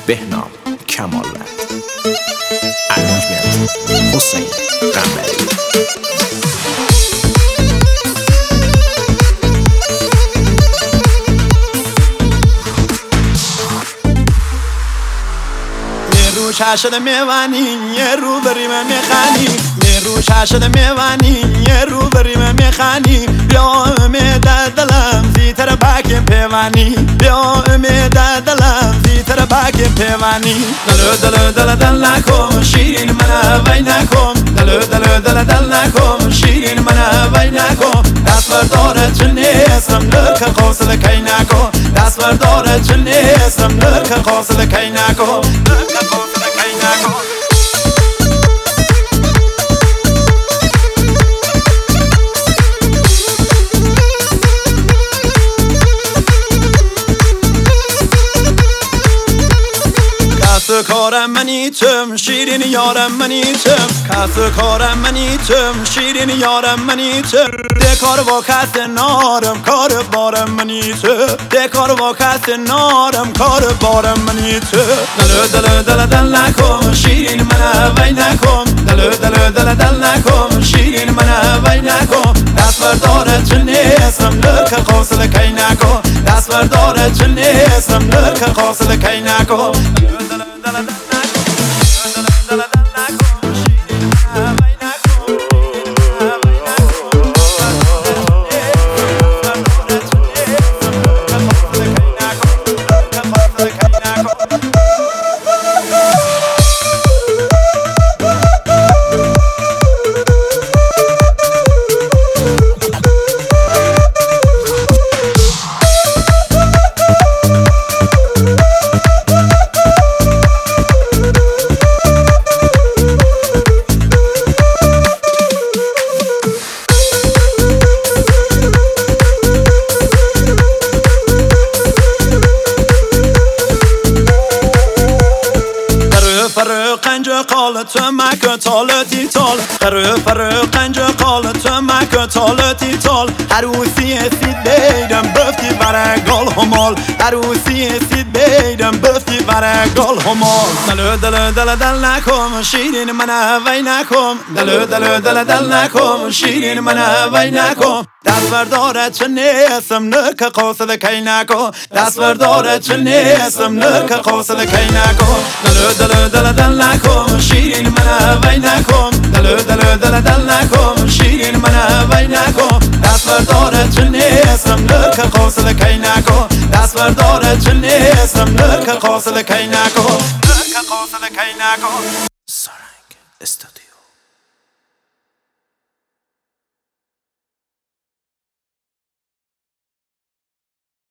بهنام کمالوند، ارنجمنت حسین قنبری. رو شاشد میوانی یه رو بریم میخانی، رو شاشد میوانی یه رو بریم میخانی. بیا امید دلم زیتر باک پیوانی، بیا امید دلم زیتر باک پیوانی. دل دل دل دل نکن شیرین من وای نکن، دل دل دل دل نکن شیرین من وای نکن. دست برداره چه نیستم نکن قوسل کی نکن، دست برداره چه نیستم نکن قوسل کی نکن. کس کارم منیتم شیرین یارم منیتم، کس کارم منیتم شیرین یارم منیتم. دکار با کس نارم کار بارم منیتم، دکار با کس نارم کار بارم منیتم. دل دل دل دل نکن شیرین من وای نکن، دل دل دل دل نکن شیرین من وای نکن. دست برداره چه نیستم نکن قوسل کی نکن، دست برداره چه نیستم نکن قوسل کی نکن. قنج قالت مک تالتی تال، قنج قالت مک تالتی تال. عروسی سید بیدم بفتی برای گل همال، عروسی سید بیدم بفتی برای گل همال. دل دل دل دل نکن شیرین من وای نکن، دل دل دل دل نکن شیرین من وای نکن. دست برداره چه نیستم نکن قوسل کی نکن، دست برداره چه نیستم نکن قوسل کی نکن. دل دل دل دل نکن شیرین من وای نکن، دل دل دل دل نکن شیرین من وای نکن. دست برداره چه نیستم نکن قوسل کی نکن، دست برداره چه نیستم نکن قوسل کی نکن، نکن قوسل کی نکن. سارنگ استودیو.